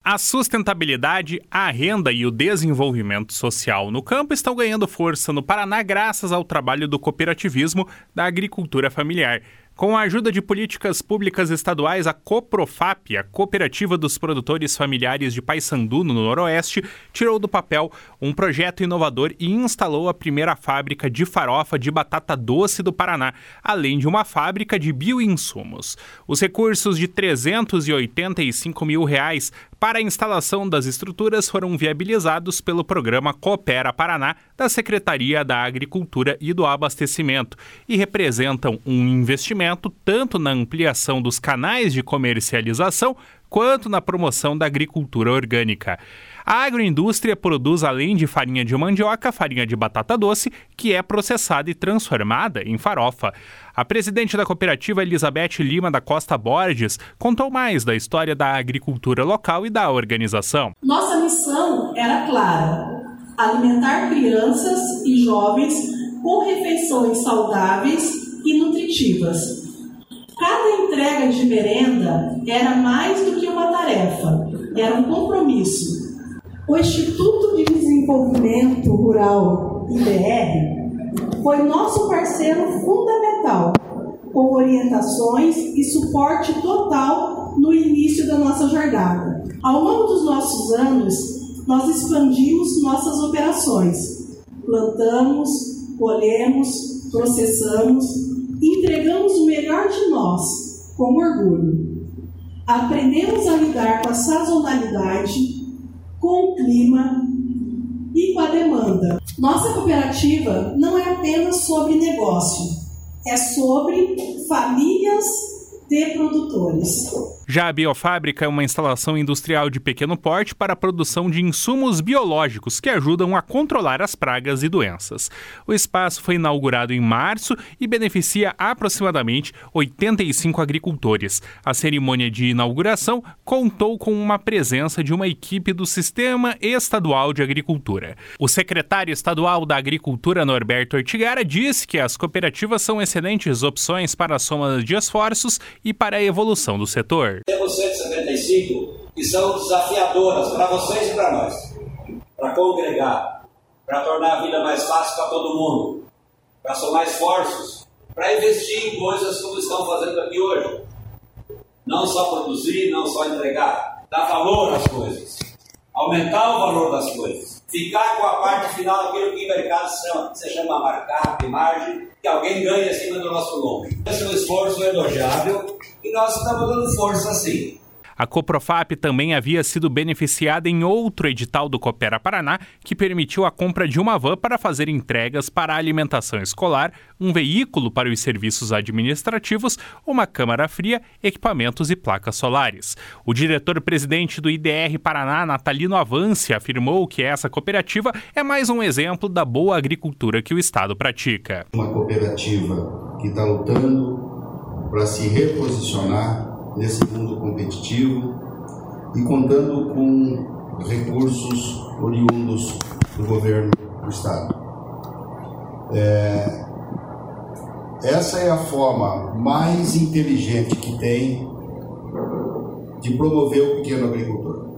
A sustentabilidade, a renda e o desenvolvimento social no campo estão ganhando força no Paraná graças ao trabalho do cooperativismo da agricultura familiar. Com a ajuda de políticas públicas estaduais, a Coprofap, a Cooperativa dos Produtores Familiares de Paysandu, no Noroeste, tirou do papel um projeto inovador e instalou a primeira fábrica de farofa de batata doce do Paraná, além de uma fábrica de bioinsumos. Os recursos de R$ 385 mil para a instalação das estruturas foram viabilizados pelo programa Coopera Paraná da Secretaria da Agricultura e do Abastecimento e representam um investimento tanto na ampliação dos canais de comercialização quanto na promoção da agricultura orgânica. A agroindústria produz, além de farinha de mandioca, farinha de batata doce, que é processada e transformada em farofa. A presidente da cooperativa, Elizabeth Lima da Costa Borges, contou mais da história da agricultura local e da organização. Nossa missão era clara: alimentar crianças e jovens com refeições saudáveis e nutritivas. Cada entrega de merenda era mais do que uma tarefa, era um compromisso. O Instituto de Desenvolvimento Rural, IDR, foi nosso parceiro fundamental, com orientações e suporte total no início da nossa jornada. Ao longo dos nossos anos, nós expandimos nossas operações. Plantamos, colhemos, processamos, entregamos o melhor de nós, com orgulho. Aprendemos a lidar com a sazonalidade, com o clima e com a demanda. Nossa cooperativa não é apenas sobre negócio, é sobre famílias de produtores. Já a biofábrica é uma instalação industrial de pequeno porte para a produção de insumos biológicos que ajudam a controlar as pragas e doenças. O espaço foi inaugurado em março e beneficia aproximadamente 85 agricultores. A cerimônia de inauguração contou com uma presença de uma equipe do Sistema Estadual de Agricultura. O secretário estadual da Agricultura, Norberto Ortigara, disse que as cooperativas são excelentes opções para a soma de esforços e para a evolução do setor. Temos 175 que são desafiadoras para vocês e para nós, para congregar, para tornar a vida mais fácil para todo mundo, para somar esforços, para investir em coisas como estão fazendo aqui hoje. Não só produzir, não só entregar, dar valor às coisas, aumentar o valor das coisas, ficar com a parte final daquilo que o mercado se chama markup, margem, que alguém ganha acima do nosso nome. Esse é um esforço elogiável e nós estamos dando força sim. A Coprofap também havia sido beneficiada em outro edital do Coopera Paraná, que permitiu a compra de uma van para fazer entregas para a alimentação escolar, um veículo para os serviços administrativos, uma câmara fria, equipamentos e placas solares. O diretor-presidente do IDR Paraná, Natalino Avance, afirmou que essa cooperativa é mais um exemplo da boa agricultura que o Estado pratica. Uma cooperativa que está lutando para se reposicionar nesse mundo competitivo e contando com recursos oriundos do governo do Estado. Essa é a forma mais inteligente que tem de promover o pequeno agricultor.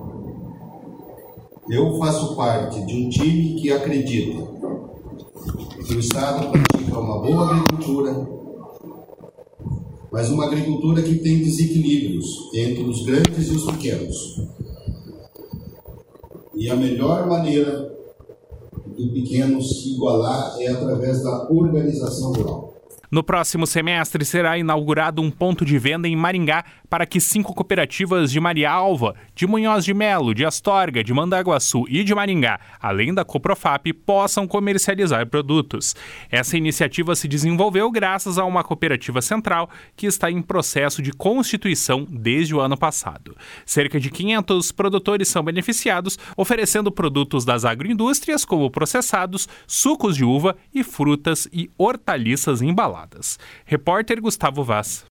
Eu faço parte de um time que acredita que o Estado pratica uma boa agricultura, mas uma agricultura que tem desequilíbrios entre os grandes e os pequenos. E a melhor maneira do pequeno se igualar é através da organização rural. No próximo semestre será inaugurado um ponto de venda em Maringá para que 5 cooperativas de Marialva, de Munhoz de Melo, de Astorga, de Mandaguaçu e de Maringá, além da Coprofap, possam comercializar produtos. Essa iniciativa se desenvolveu graças a uma cooperativa central que está em processo de constituição desde o ano passado. Cerca de 500 produtores são beneficiados, oferecendo produtos das agroindústrias como processados, sucos de uva e frutas e hortaliças embaladas. Repórter Gustavo Vaz.